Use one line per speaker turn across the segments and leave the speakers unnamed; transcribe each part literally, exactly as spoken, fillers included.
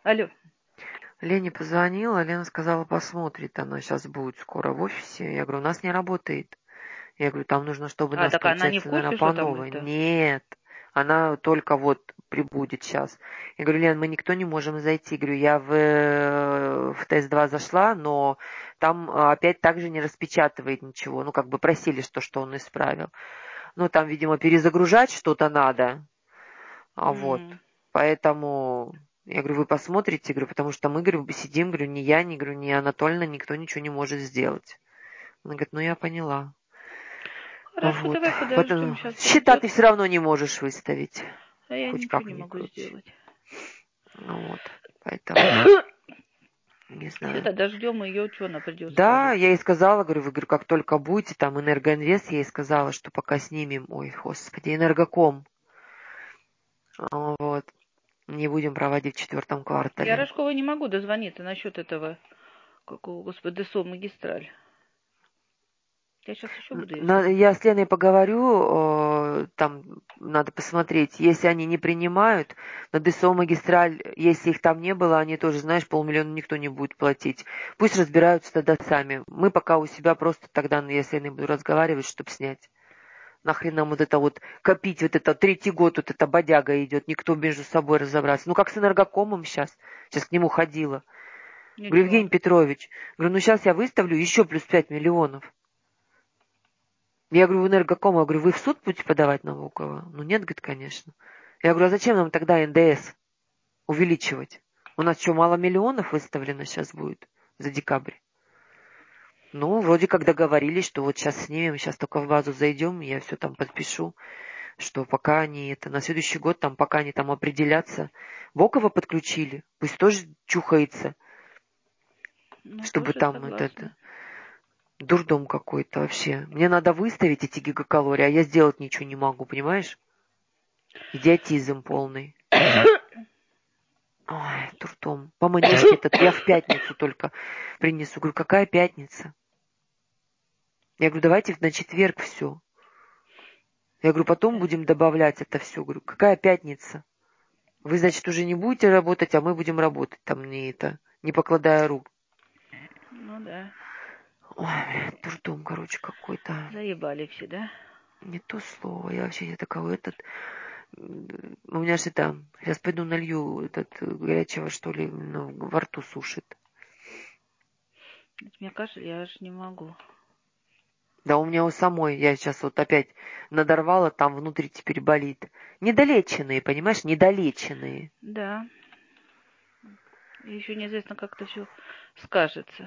Алло.
Лене позвонила, Лена сказала, посмотрит, она сейчас будет скоро в офисе. Я говорю, у нас не работает. Я говорю, там нужно, чтобы
А,
нас,
так она не в
получается, наверное,
курсе,
по
что там
новой.
это?
Нет, она только вот прибудет сейчас. Я говорю, Лен, мы никто не можем зайти. Говорю, я в, э, в тест два зашла, но там а, опять также не распечатывает ничего. Ну, как бы просили, что, что он исправил. Ну, там, видимо, перезагружать что-то надо. А вот.
М.
Поэтому я говорю, вы посмотрите, говорю, потому что мы, говорю, сидим, говорю, ни я, ни, говорю, ни Анатольевна, никто ничего не может сделать. Она говорит, ну я поняла.
Хорошо,
Вот.
давай подождем,
Поэтому
сейчас
счета
придет.
ты все равно не можешь выставить.
А я
Хоть
ничего
как
не
ни
могу
крути.
сделать.
Ну вот. Поэтому не знаю.
Что-то дождем ее, что она придет,
Да,
скажет.
я ей сказала, говорю, вы, говорю, как только будете, там, Энергоинвест, я ей сказала, что пока снимем, ой, господи, Энергоком, а, вот, не будем проводить в четвертом
Я
квартале.
Рожкова не могу дозвониться насчет этого, какого, господи, ДСО магистраль. Я сейчас еще буду ее
На-
звонить.
Я с Леной поговорю, э, там надо посмотреть, если они не принимают, на ДСО магистраль, если их там не было, они тоже, знаешь, полмиллиона никто не будет платить. Пусть разбираются тогда сами. Мы пока у себя просто тогда, ну, я с Леной буду разговаривать, чтобы снять. Нахрен нам вот это вот копить, вот это третий год вот эта бодяга идет, никто между собой разобраться. Ну, как с энергокомом сейчас. Сейчас к нему ходила.
Ну
Говорю,
чего?
Евгений Петрович, говорю, ну сейчас я выставлю еще плюс пять миллионов. Я говорю, в Энергоком, я говорю, вы в суд будете подавать на Волкова? Ну нет, говорит, конечно. Я говорю, а зачем нам тогда эн дэ эс увеличивать? У нас что, мало миллионов выставлено сейчас будет за декабрь? Ну, вроде как договорились, что вот сейчас снимем, сейчас только в базу зайдем, я все там подпишу, что пока они это, на следующий год, там, пока они там определятся. Волкова подключили, пусть тоже чухается,
Ну,
чтобы
тоже
там это,
согласна.
это дурдом какой-то вообще. Мне надо выставить эти гигакалории, а я сделать ничего не могу, понимаешь? Идиотизм полный. Ой, дурдом. По манежке этот я в пятницу только принесу. Говорю, какая пятница? Я говорю, давайте на четверг все. Я говорю, потом
Да.
будем добавлять это все. Говорю, какая пятница? Вы, значит, уже не будете работать, а мы будем работать там не это, не покладая рук.
Ну да.
Ой, блин, дурдом, короче, какой-то.
Заебали все, да?
Не то слово. Я вообще я такого, этот... У меня же это... Сейчас пойду налью этот горячего, что ли, ну, во рту сушит.
Мне кажется, я аж не могу.
Да у меня у самой, я сейчас вот опять надорвала, там внутри теперь болит. Недолеченные, понимаешь, недолеченные.
Да. И еще неизвестно, как это все скажется.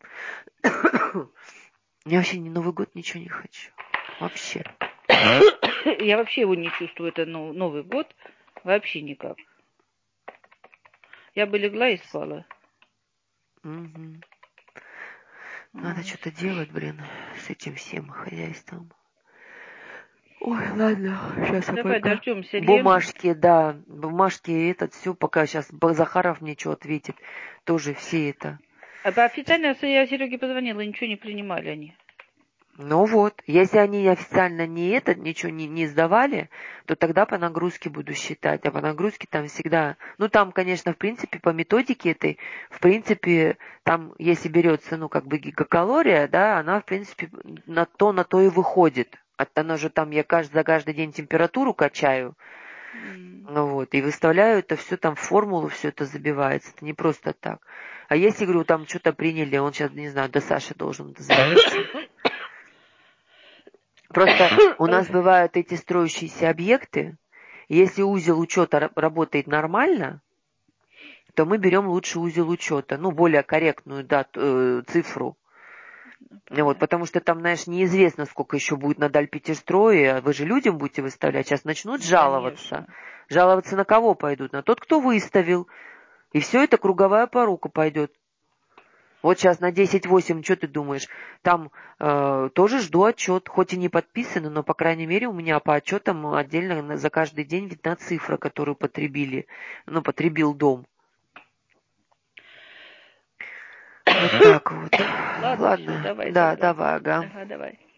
Я вообще ни Новый год ничего не хочу. Вообще.
Я вообще его не чувствую, это ну, Новый год. Вообще никак. Я бы легла и спала.
Мгм. Надо
Ой,
что-то делать, блин, с этим всем хозяйством. Ой, ладно, сейчас я
давай
пока...
дождемся Лену.
Бумажки, да, бумажки, этот, все, пока сейчас Захаров мне что ответит. Тоже все это.
А по официально я Сереге позвонила, ничего не принимали они.
Ну вот, если они официально не это, ничего не, не сдавали, то тогда по нагрузке буду считать. А по нагрузке там всегда... Ну, там, конечно, в принципе, по методике этой, в принципе, там, если берется, ну, как бы гигакалория, да, она, в принципе, на то, на то и выходит. От, она же там, я каждый, за каждый день температуру качаю,
М.
ну вот, и выставляю это все там в формулу, все это забивается. Это не просто так. А если, говорю, там что-то приняли, он сейчас, не знаю, до Саши должен дозвониться. Просто у нас бывают эти строящиеся объекты. Если узел учета работает нормально, то мы берем лучше узел учета, ну, более корректную дату, э, цифру.
Ну,
Вот,
понятно.
потому что там, знаешь, неизвестно, сколько еще будет на Дальпетерстрое, а вы же людям будете выставлять. Сейчас начнут
Ну,
жаловаться.
конечно.
Жаловаться на кого пойдут? На тот, кто выставил. И все это круговая порука пойдет. Вот сейчас на десять восемь, что ты думаешь? Там э, тоже жду отчет, хоть и не подписано, но, по крайней мере, у меня по отчетам отдельно за каждый день видна цифра, которую потребили, ну, потребил дом. Вот так вот.
Ладно, все,
Ладно,
давай
да,
тогда.
давай, ага.
Ага, давай.